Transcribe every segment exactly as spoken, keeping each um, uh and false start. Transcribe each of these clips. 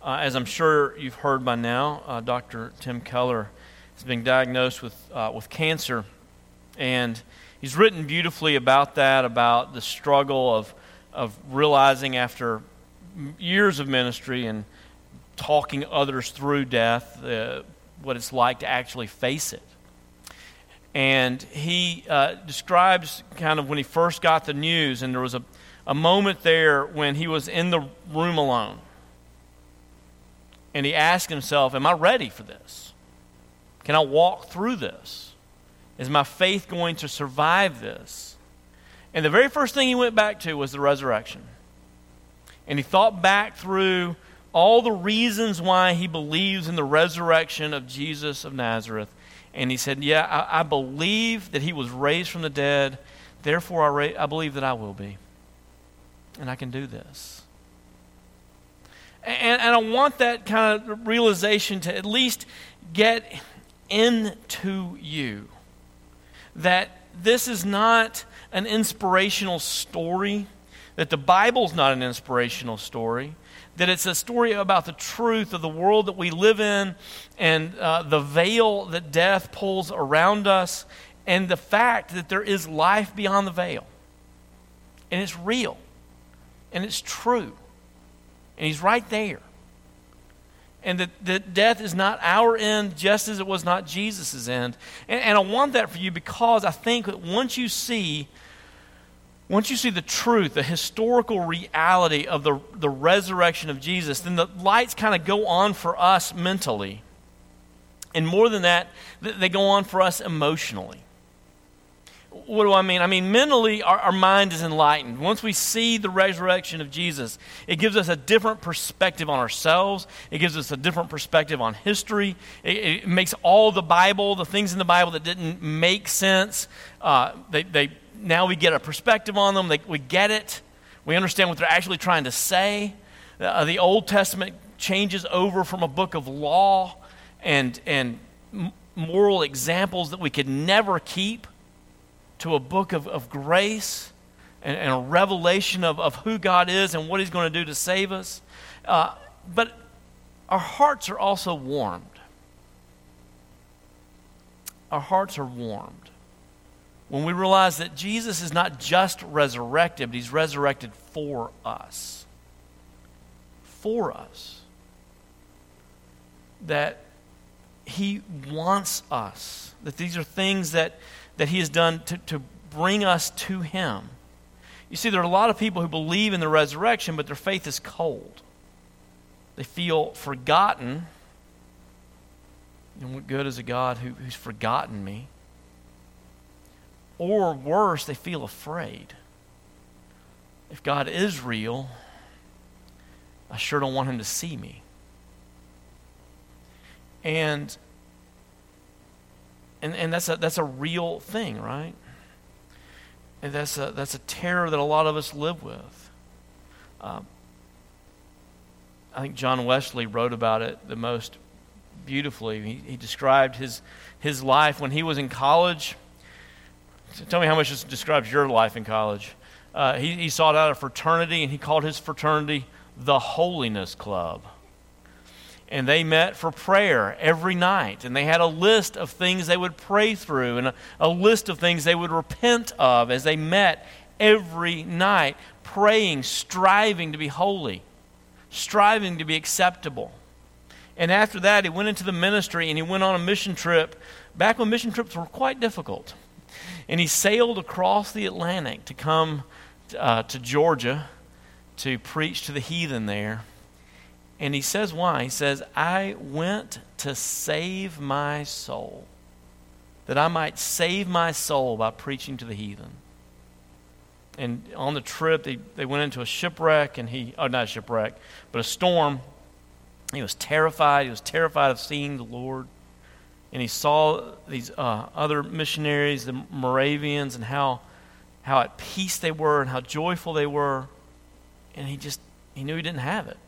Uh, as I'm sure you've heard by now, uh, Doctor Tim Keller has been diagnosed with uh, with cancer, and he's written beautifully about that, about the struggle of of realizing after years of ministry and talking others through death, uh, what it's like to actually face it. And he uh, describes kind of when he first got the news, and there was a, a moment there when he was in the room alone. And he asked himself, am I ready for this? Can I walk through this? Is my faith going to survive this? And the very first thing he went back to was the resurrection. And he thought back through all the reasons why he believes in the resurrection of Jesus of Nazareth. And he said, yeah, I, I believe that he was raised from the dead. Therefore, I, ra- I believe that I will be. And I can do this. And, and I want that kind of realization to at least get into you. That this is not an inspirational story. That the Bible's not an inspirational story. That it's a story about the truth of the world that we live in and uh, the veil that death pulls around us and the fact that there is life beyond the veil. And it's real. And it's true. And he's right there. And that, that death is not our end just as it was not Jesus' end. And, and I want that for you because I think that once you see Once you see the truth, the historical reality of the, the resurrection of Jesus, then the lights kind of go on for us mentally. And more than that, they go on for us emotionally. What do I mean? I mean, mentally, our, our mind is enlightened. Once we see the resurrection of Jesus, it gives us a different perspective on ourselves. It gives us a different perspective on history. It, it makes all the Bible, the things in the Bible that didn't make sense, uh, they they now we get a perspective on them. They, we get it. We understand what they're actually trying to say. Uh, the Old Testament changes over from a book of law and, and moral examples that we could never keep to a book of, of grace and, and a revelation of, of who God is and what he's going to do to save us. Uh, but our hearts are also warmed. Our hearts are warmed when we realize that Jesus is not just resurrected, but he's resurrected for us. For us. That he wants us. That these are things that, that he has done to, to bring us to him. You see, there are a lot of people who believe in the resurrection, but their faith is cold. They feel forgotten. And what good is a God who, who's forgotten me? Or worse, they feel afraid. If God is real, I sure don't want him to see me. And and, and that's a that's a real thing, right? And that's a that's a terror that a lot of us live with. Um, I think John Wesley wrote about it the most beautifully. He, he described his his life when he was in college. Tell me how much this describes your life in college. Uh, he, he sought out a fraternity, and he called his fraternity the Holiness Club. And they met for prayer every night, and they had a list of things they would pray through and a, a list of things they would repent of as they met every night, praying, striving to be holy, striving to be acceptable. And after that, he went into the ministry, and he went on a mission trip, back when mission trips were quite difficult. And he sailed across the Atlantic to come uh, to Georgia to preach to the heathen there. And he says why? He says, I went to save my soul, that I might save my soul by preaching to the heathen. And on the trip, they, they went into a shipwreck, and he, oh, not a shipwreck, but a storm. He was terrified. He was terrified of seeing the Lord. And he saw these uh, other missionaries, the Moravians, and how how at peace they were and how joyful they were. And he just, he knew he didn't have it.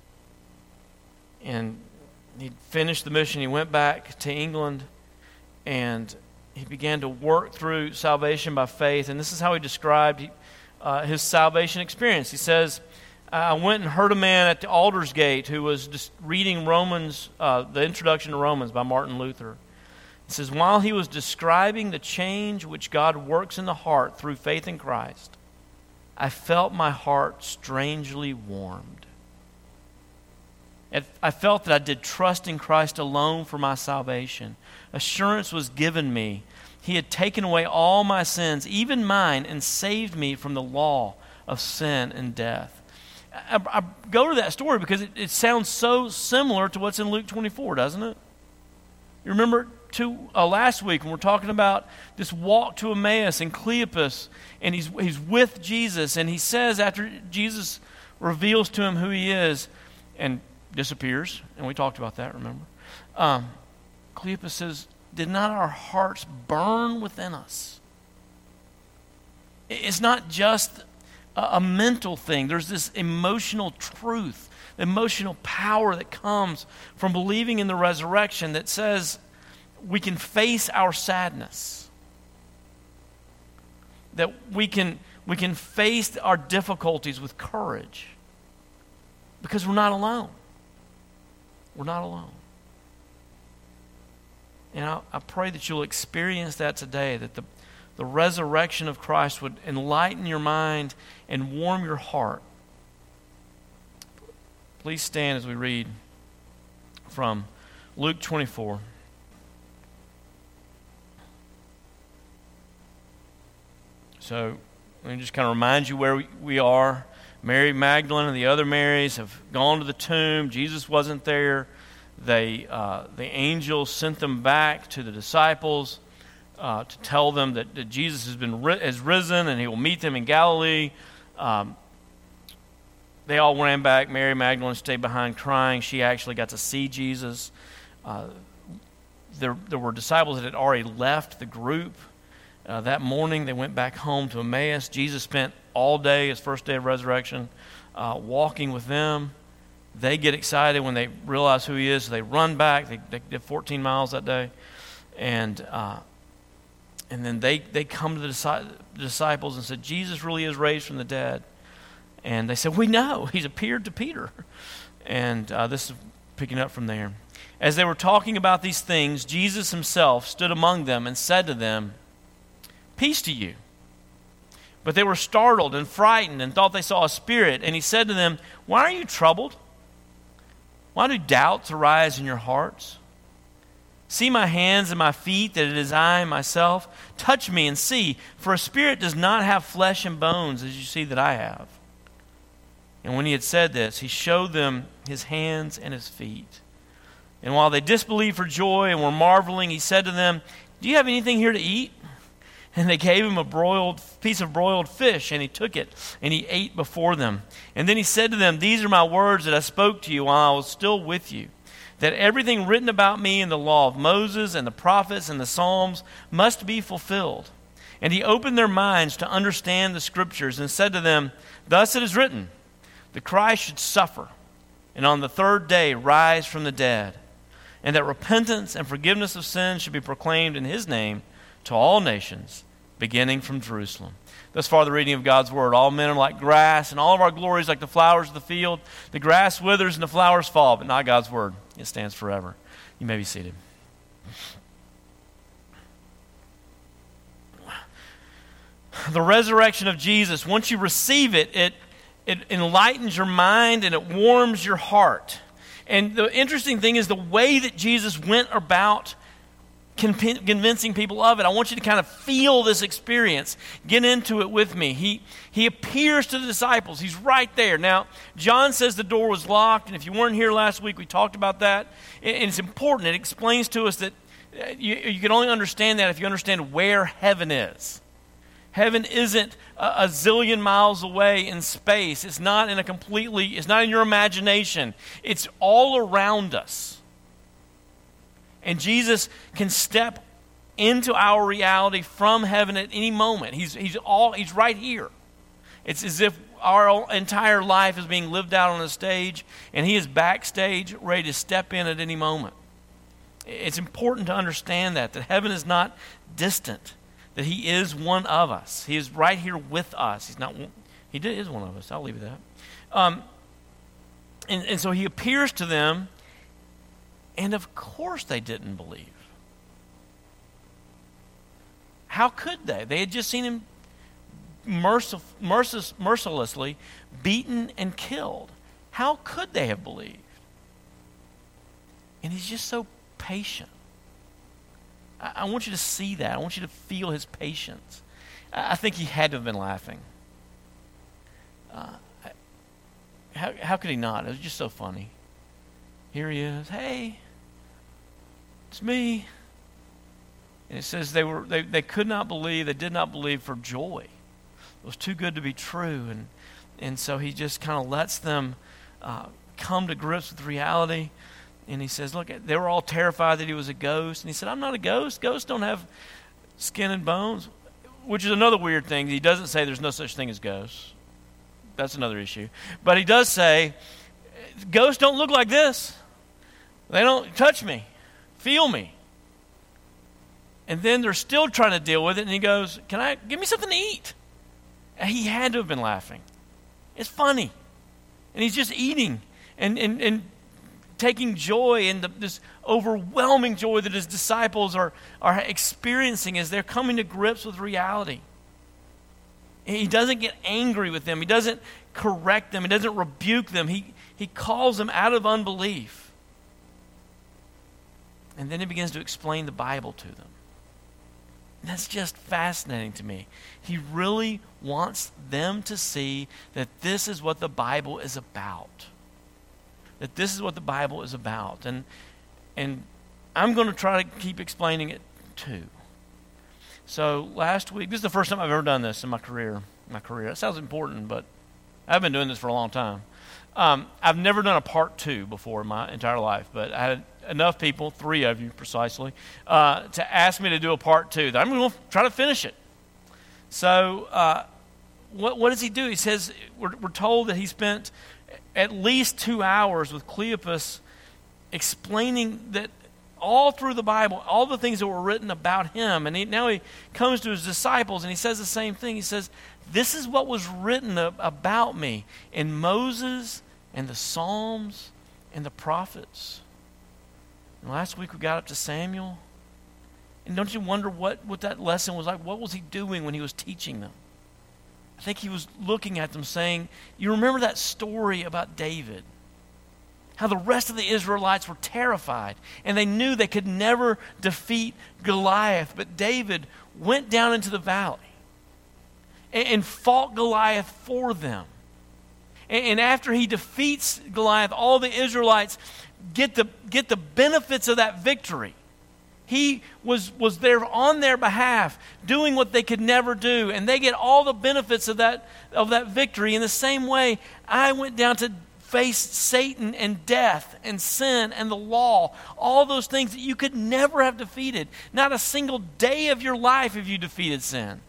And he finished the mission. He went back to England, and he began to work through salvation by faith. And this is how he described uh, his salvation experience. He says, I went and heard a man at the Aldersgate who was just reading Romans, uh, the introduction to Romans by Martin Luther. It says, while he was describing the change which God works in the heart through faith in Christ, I felt my heart strangely warmed. I felt that I did trust in Christ alone for my salvation. Assurance was given me. He had taken away all my sins, even mine, and saved me from the law of sin and death. I, I go to that story because it, it sounds so similar to what's in Luke twenty-four, doesn't it? You remember two, uh, last week when we're talking about this walk to Emmaus and Cleopas, and he's, he's with Jesus, and he says after Jesus reveals to him who he is and disappears, and we talked about that, remember? Um, Cleopas says, did not our hearts burn within us? It's not just a mental thing. There's this emotional truth, emotional power that comes from believing in the resurrection that says we can face our sadness, that we can we can face our difficulties with courage because we're not alone. We're not alone. And I, I pray that you'll experience that today, that the The resurrection of Christ would enlighten your mind and warm your heart. Please stand as we read from Luke twenty-four. So let me just kind of remind you where we, we are. Mary Magdalene and the other Marys have gone to the tomb. Jesus wasn't there. They, uh, the angels sent them back to the disciples Uh, to tell them that, that Jesus has been ri- has risen and he will meet them in Galilee. Um, they all ran back. Mary Magdalene stayed behind crying. She actually got to see Jesus. Uh, there, there were disciples that had already left the group. Uh, that morning they went back home to Emmaus. Jesus spent all day, his first day of resurrection, uh, walking with them. They get excited when they realize who he is, so they run back. They, they did fourteen miles that day. And uh, And then they, they come to the disciples and said, Jesus really is raised from the dead. And they said, we know. He's appeared to Peter. And uh, this is picking up from there. As they were talking about these things, Jesus himself stood among them and said to them, peace to you. But they were startled and frightened and thought they saw a spirit. And he said to them, why are you troubled? Why do doubts arise in your hearts? See my hands and my feet, that it is I myself. Touch me and see, for a spirit does not have flesh and bones, as you see that I have. And when he had said this, he showed them his hands and his feet. And while they disbelieved for joy and were marveling, he said to them, do you have anything here to eat? And they gave him a broiled piece of broiled fish, and he took it, and he ate before them. And then he said to them, these are my words that I spoke to you while I was still with you, that everything written about me in the law of Moses and the prophets and the Psalms must be fulfilled. And he opened their minds to understand the Scriptures and said to them, thus it is written, the Christ should suffer, and on the third day rise from the dead, and that repentance and forgiveness of sins should be proclaimed in his name to all nations, beginning from Jerusalem. Thus far the reading of God's word. All men are like grass, and all of our glories like the flowers of the field. The grass withers and the flowers fall, but not God's word. It stands forever. You may be seated. The resurrection of Jesus, once you receive it, it, it enlightens your mind and it warms your heart. And the interesting thing is the way that Jesus went about convincing people of it. I want you to kind of feel this experience. Get into it with me. He he appears to the disciples. He's right there. Now, John says the door was locked, and if you weren't here last week, we talked about that. And it's important. It explains to us that you, you can only understand that if you understand where heaven is. Heaven isn't a, a zillion miles away in space. It's not in a completely, it's not in your imagination. It's all around us. And Jesus can step into our reality from heaven at any moment. He's, he's, all, he's right here. It's as if our entire life is being lived out on a stage, and he is backstage ready to step in at any moment. It's important to understand that, that heaven is not distant, that he is one of us. He is right here with us. He's not. He is one of us. I'll leave it at that. Um, and, and so he appears to them, and of course they didn't believe. How could they? They had just seen him mercil- mercil- mercilessly beaten and killed. How could they have believed? And he's just so patient. I, I want you to see that. I want you to feel his patience. I, I think he had to have been laughing. Uh, I, how, how could he not? It was just so funny. Here he is. Hey, it's me. And it says they were they, they could not believe, they did not believe for joy. It was too good to be true. And and so he just kind of lets them uh, come to grips with reality. And he says, look, they were all terrified that he was a ghost. And he said, I'm not a ghost. Ghosts don't have skin and bones. Which is another weird thing. He doesn't say there's no such thing as ghosts. That's another issue. But he does say, ghosts don't look like this. They don't touch me, feel me. And then they're still trying to deal with it, and he goes, can I, give me something to eat? And he had to have been laughing. It's funny. And he's just eating and, and, and taking joy in the, this overwhelming joy that his disciples are, are experiencing as they're coming to grips with reality. He doesn't get angry with them. He doesn't correct them. He doesn't rebuke them. He, he calls them out of unbelief. And then he begins to explain the Bible to them. That's just fascinating to me. He really wants them to see that this is what the Bible is about. That this is what the Bible is about. And, and I'm going to try to keep explaining it too. So last week, this is the first time I've ever done this in my career. My career. That sounds important, but I've been doing this for a long time. Um, I've never done a part two before in my entire life, but I had enough people, three of you precisely, uh, to ask me to do a part two. That I'm going to try to finish it. So uh, what, what does he do? He says, we're, we're told that he spent at least two hours with Cleopas explaining that all through the Bible, all the things that were written about him. And he, now he comes to his disciples and he says the same thing. He says, this is what was written about me in Moses and the Psalms and the prophets. And last week we got up to Samuel. And don't you wonder what, what that lesson was like? What was he doing when he was teaching them? I think he was looking at them saying, you remember that story about David? How the rest of the Israelites were terrified and they knew they could never defeat Goliath. But David went down into the valley and, and fought Goliath for them. And, and after he defeats Goliath, all the Israelites get the, get the benefits of that victory. He was, was there on their behalf doing what they could never do. And they get all the benefits of that, of that victory. In the same way, I went down to face Satan and death and sin and the law, all those things that you could never have defeated. Not a single day of your life have you defeated sin.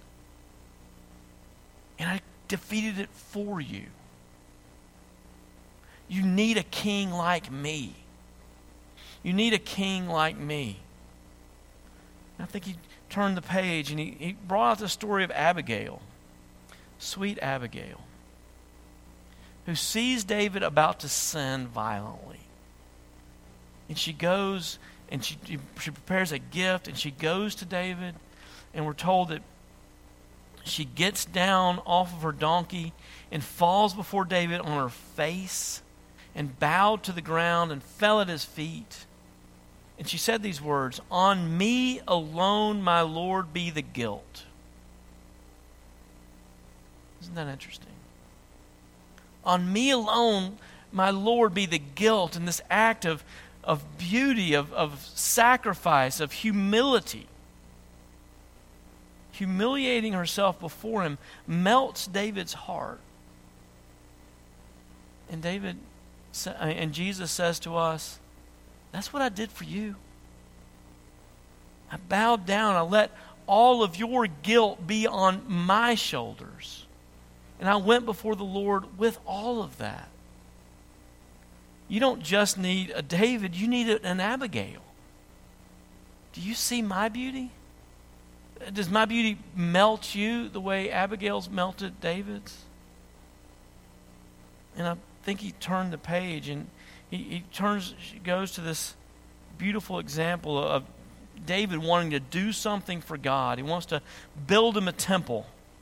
And I defeated it for you. You need a king like me. You need a king like me. I think he turned the page and he, he brought out the story of Abigail, sweet Abigail, who sees David about to sin violently. And she goes and she, she prepares a gift and she goes to David, and we're told that she gets down off of her donkey and falls before David on her face and bowed to the ground and fell at his feet. And she said these words, on me alone, my Lord, be the guilt. Isn't that interesting? On me alone, my Lord, be the guilt. And this act of, of beauty, of, of sacrifice, of humility, humiliating herself before him, melts David's heart. And David and Jesus says to us, that's what I did for you. I bowed down. I let all of your guilt be on my shoulders. And I went before the Lord with all of that. You don't just need a David, you need an Abigail. Do you see my beauty? Does my beauty melt you the way Abigail's melted David's? And I think he turned the page, and he, he turns, goes to this beautiful example of David wanting to do something for God. He wants to build him a temple.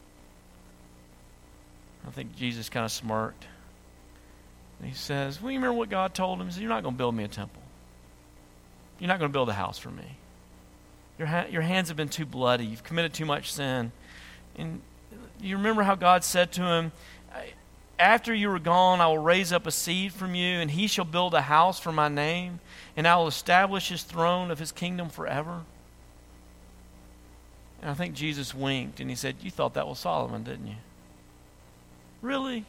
I think Jesus kind of smirked. And he says, well, you remember what God told him? He said, you're not going to build me a temple. You're not going to build a house for me. Your, ha- your hands have been too bloody. You've committed too much sin. And you remember how God said to him, after you are gone, I will raise up a seed from you, and he shall build a house for my name, and I will establish his throne of his kingdom forever. And I think Jesus winked, and he said, you thought that was Solomon, didn't you? Really?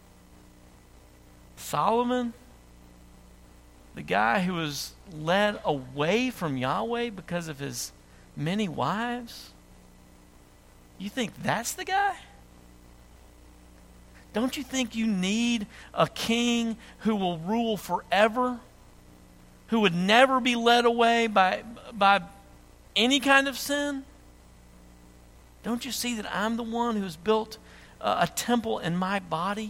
Solomon? The guy who was led away from Yahweh because of his many wives? You think that's the guy? Don't you think you need a king who will rule forever? Who would never be led away by, by any kind of sin? Don't you see that I'm the one who has built a, a temple in my body?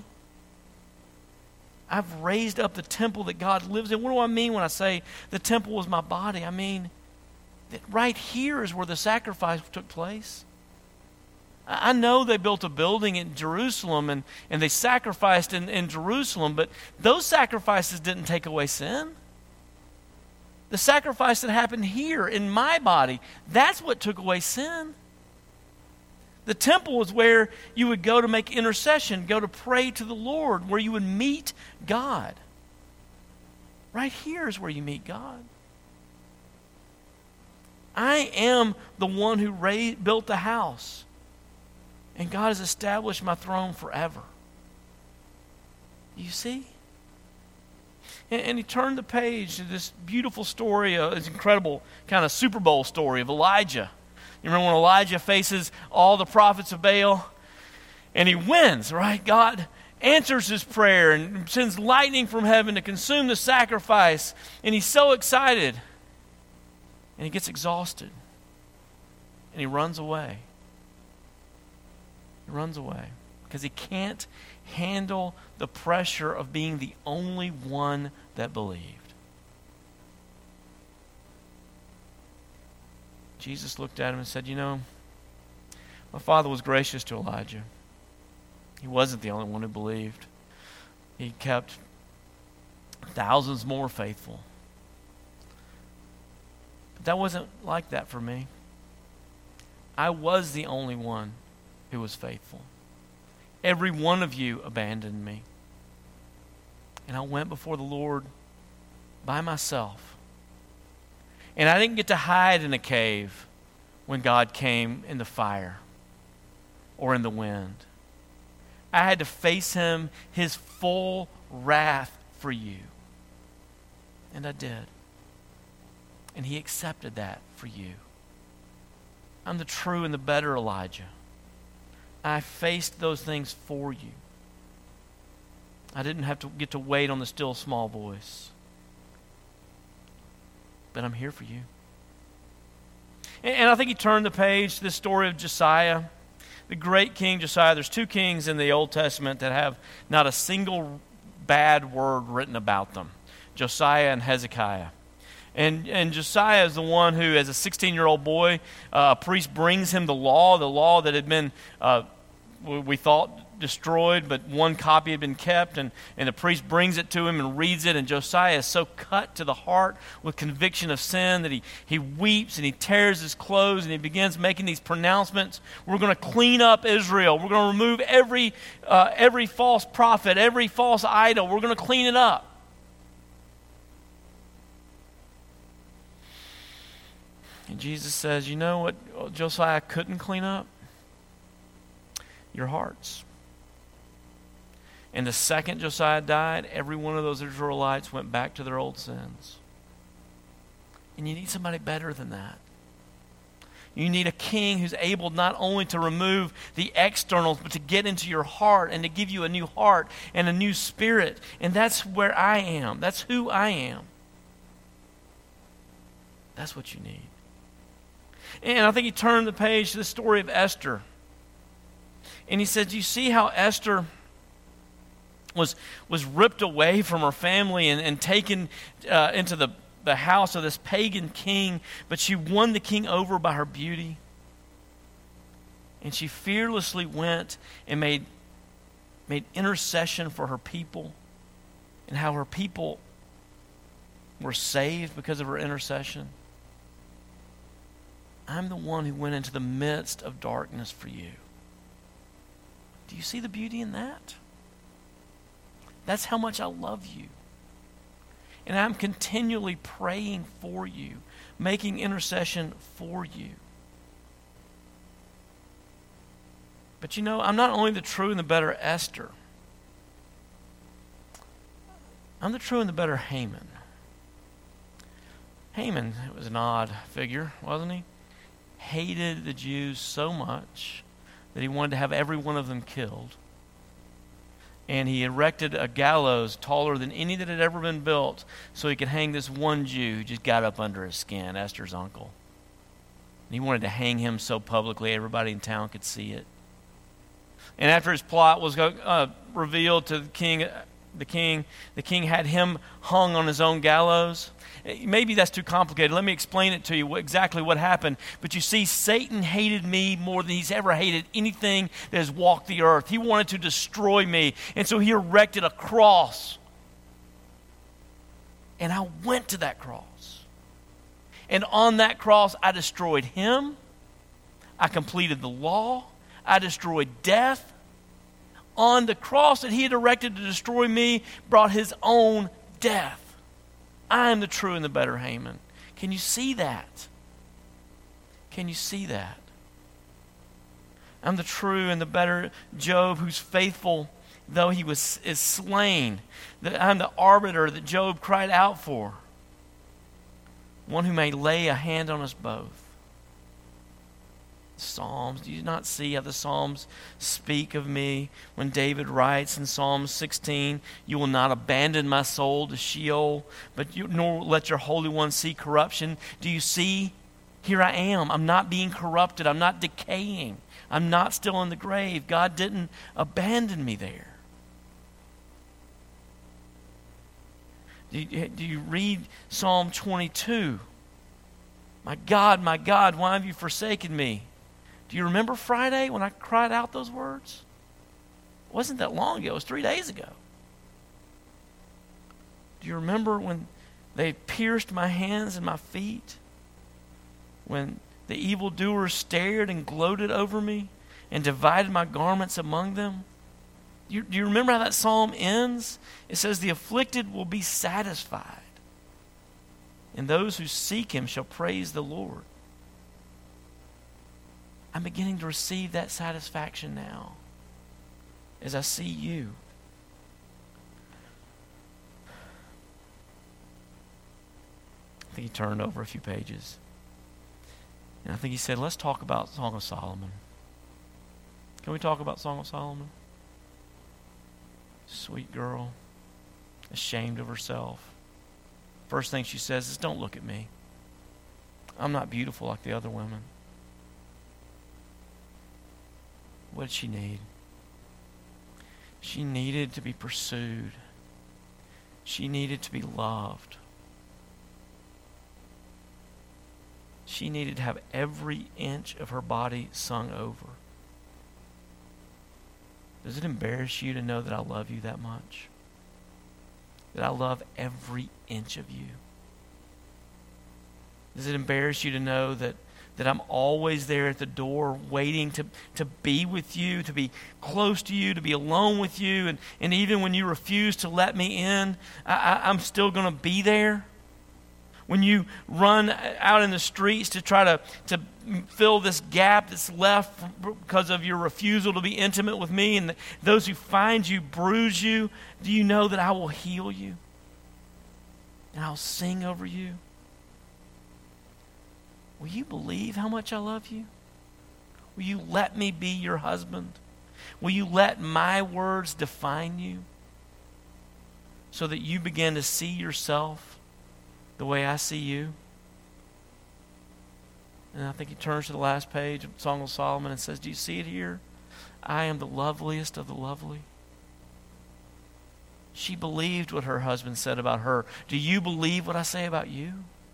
I've raised up the temple that God lives in. What do I mean when I say the temple was my body? I mean that right here is where the sacrifice took place. I know they built a building in Jerusalem and, and they sacrificed in, in Jerusalem, but those sacrifices didn't take away sin. The sacrifice that happened here in my body, that's what took away sin. The temple was where you would go to make intercession, go to pray to the Lord, where you would meet God. Right here is where you meet God. I am the one who raised, built the house. And God has established my throne forever. You see? And, and he turned the page to this beautiful story, uh, this incredible kind of Super Bowl story of Elijah. You remember when Elijah faces all the prophets of Baal? And he wins, right? God answers his prayer and sends lightning from heaven to consume the sacrifice. And he's so excited. And he gets exhausted. And he runs away. He runs away because he can't handle the pressure of being the only one that believed. Jesus looked at him and said, you know, my father was gracious to Elijah. He wasn't the only one who believed. He kept thousands more faithful. But that wasn't like that for me. I was the only one who was faithful. Every one of you abandoned me. And I went before the Lord by myself. And I didn't get to hide in a cave when God came in the fire or in the wind. I had to face him, his full wrath for you. And I did. And he accepted that for you. I'm the true and the better Elijah. I faced those things for you. I didn't have to get to wait on the still small voice. But I'm here for you. And, and I think he turned the page to the story of Josiah, the great king Josiah. There's two kings in the Old Testament that have not a single bad word written about them. Josiah and Hezekiah. And, and Josiah is the one who, as a sixteen-year-old boy, uh, a priest brings him the law, the law that had been, uh, we thought, destroyed, but one copy had been kept, and, and the priest brings it to him and reads it, and Josiah is so cut to the heart with conviction of sin that he, he weeps and he tears his clothes and he begins making these pronouncements. We're going to clean up Israel. We're going to remove every, uh, every false prophet, every false idol. We're going to clean it up. And Jesus says, you know what Josiah couldn't clean up? Your hearts. And the second Josiah died, every one of those Israelites went back to their old sins. And you need somebody better than that. You need a king who's able not only to remove the externals, but to get into your heart and to give you a new heart and a new spirit. And that's where I am. That's who I am. That's what you need. And I think he turned the page to the story of Esther. And he said, you see how Esther was was ripped away from her family and, and taken uh, into the, the house of this pagan king, but she won the king over by her beauty. And she fearlessly went and made, made intercession for her people, and how her people were saved because of her intercession. I'm the one who went into the midst of darkness for you. Do you see the beauty in that? That's how much I love you. And I'm continually praying for you, making intercession for you. But you know, I'm not only the true and the better Esther. I'm the true and the better Haman. Haman was an odd figure, wasn't he? Hated the Jews so much that he wanted to have every one of them killed. And he erected a gallows taller than any that had ever been built so he could hang this one Jew who just got up under his skin, Esther's uncle. And he wanted to hang him so publicly everybody in town could see it. And after his plot was uh, revealed to the king, the king, the king had him hung on his own gallows. Maybe that's too complicated. Let me explain it to you, what, exactly what happened. But you see, Satan hated me more than he's ever hated anything that has walked the earth. He wanted to destroy me. And so he erected a cross. And I went to that cross. And on that cross, I destroyed him. I completed the law. I destroyed death. On the cross that he had erected to destroy me, brought his own death. I am the true and the better Haman. Can you see that? Can you see that? I'm the true and the better Job, who's faithful though he was is slain. That I'm the arbiter that Job cried out for. One who may lay a hand on us both. Psalms. Do you not see how the Psalms speak of me when David writes in Psalm sixteen, you will not abandon my soul to Sheol, but you, nor let your Holy One see corruption. Do you see? Here I am. I'm not being corrupted. I'm not decaying. I'm not still in the grave. God didn't abandon me there. Do you, do you read Psalm twenty-two? My God, my God, why have you forsaken me? Do you remember Friday when I cried out those words? It wasn't that long ago. It was three days ago. Do you remember when they pierced my hands and my feet? When the evildoers stared and gloated over me and divided my garments among them? Do you, do you remember how that psalm ends? It says, the afflicted will be satisfied, and those who seek him shall praise the Lord. I'm beginning to receive that satisfaction now as I see you. I think he turned over a few pages. And I think he said, let's talk about Song of Solomon. Can we talk about Song of Solomon? Sweet girl, ashamed of herself. First thing she says is, don't look at me. I'm not beautiful like the other women. What did she need? She needed to be pursued. She needed to be loved. She needed to have every inch of her body sung over. Does it embarrass you to know that I love you that much? That I love every inch of you? Does it embarrass you to know that that I'm always there at the door waiting to, to be with you, to be close to you, to be alone with you, and, and even when you refuse to let me in, I, I, I'm still going to be there? When you run out in the streets to try to, to fill this gap that's left because of your refusal to be intimate with me, and the, those who find you bruise you, do you know that I will heal you? And I'll sing over you? Will you believe how much I love you? Will you let me be your husband? Will you let my words define you so that you begin to see yourself the way I see you? And I think he turns to the last page of Song of Solomon and says, do you see it here? I am the loveliest of the lovely. She believed what her husband said about her. Do you believe what I say about you?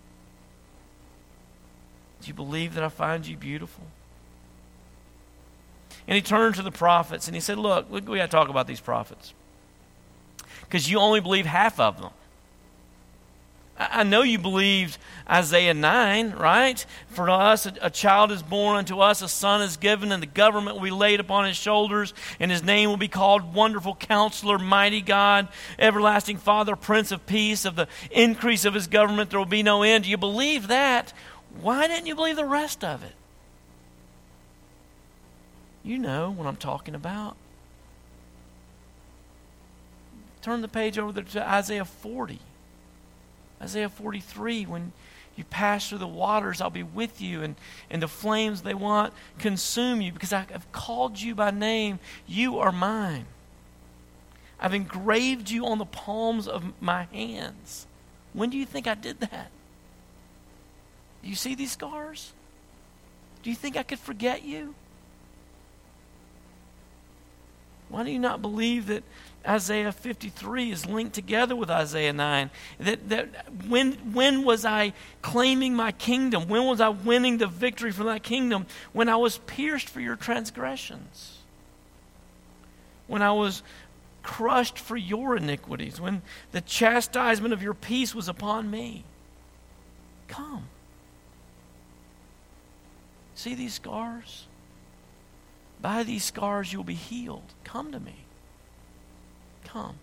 Do you believe that I find you beautiful? And he turned to the prophets and he said, look, we got to talk about these prophets. Because you only believe half of them. I know you believed Isaiah nine, right? For us, a, a child is born unto us, a son is given, and the government will be laid upon his shoulders, and his name will be called Wonderful Counselor, Mighty God, Everlasting Father, Prince of Peace. Of the increase of his government there will be no end. Do you believe that? Why didn't you believe the rest of it? You know what I'm talking about. Turn the page over to Isaiah forty. Isaiah forty-three, when you pass through the waters, I'll be with you, and, and the flames they want consume you, because I have called you by name. You are mine. I've engraved you on the palms of my hands. When do you think I did that? Do you see these scars? Do you think I could forget you? Why do you not believe that Isaiah fifty-three is linked together with Isaiah nine? That, that when, when was I claiming my kingdom? When was I winning the victory for that kingdom? When I was pierced for your transgressions. When I was crushed for your iniquities. When the chastisement of your peace was upon me. Come. See these scars? By these scars you'll be healed. Come to me. Come.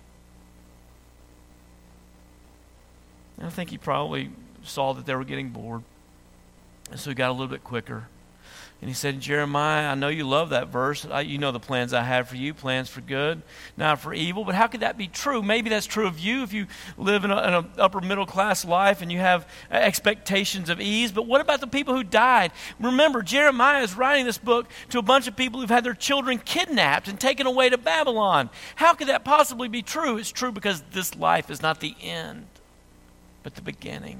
And I think he probably saw that they were getting bored. And so he got a little bit quicker. And he said, Jeremiah, I know you love that verse. I, you know the plans I have for you, plans for good, not for evil. But how could that be true? Maybe that's true of you if you live in an upper middle class life and you have expectations of ease. But what about the people who died? Remember, Jeremiah is writing this book to a bunch of people who've had their children kidnapped and taken away to Babylon. How could that possibly be true? It's true because this life is not the end, but the beginning.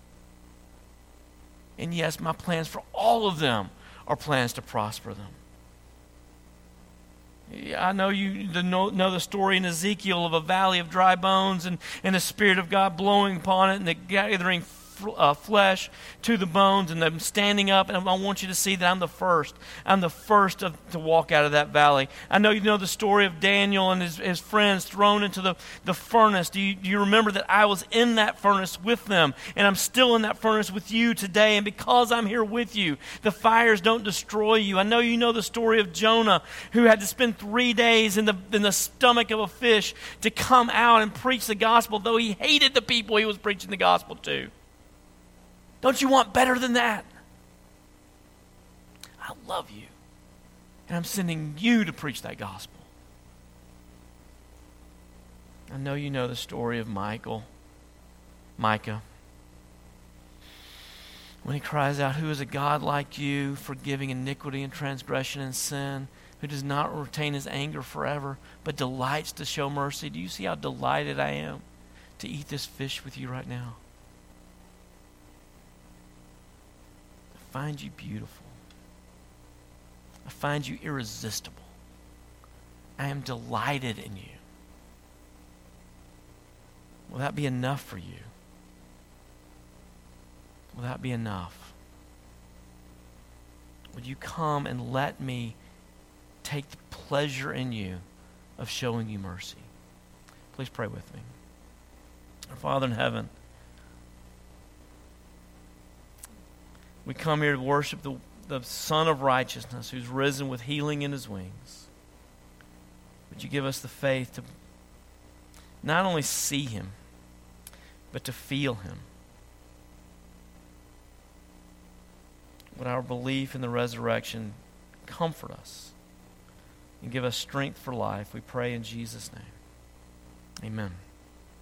And yes, my plans for all of them are plans to prosper them. Yeah, I know you know, know the story in Ezekiel of a valley of dry bones and, and the Spirit of God blowing upon it and the gathering Uh, flesh to the bones and them standing up. And I want you to see that I'm the first. I'm the first of, to walk out of that valley. I know you know the story of Daniel and his, his friends thrown into the, the furnace. Do you, do you remember that I was in that furnace with them? And I'm still in that furnace with you today. And because I'm here with you, the fires don't destroy you. I know you know the story of Jonah, who had to spend three days in the, in the stomach of a fish to come out and preach the gospel, though he hated the people he was preaching the gospel to. Don't you want better than that? I love you. And I'm sending you to preach that gospel. I know you know the story of Michael, Micah. When he cries out, who is a God like you, forgiving iniquity and transgression and sin, who does not retain his anger forever, but delights to show mercy. Do you see how delighted I am to eat this fish with you right now? I find you beautiful. I find you irresistible. I am delighted in you. Will that be enough for you? Will that be enough? Would you come and let me take the pleasure in you of showing you mercy? Please pray with me. Our Father in heaven, we come here to worship the, the Son of Righteousness who's risen with healing in his wings. Would you give us the faith to not only see him, but to feel him? Would our belief in the resurrection comfort us and give us strength for life? We pray in Jesus' name. Amen.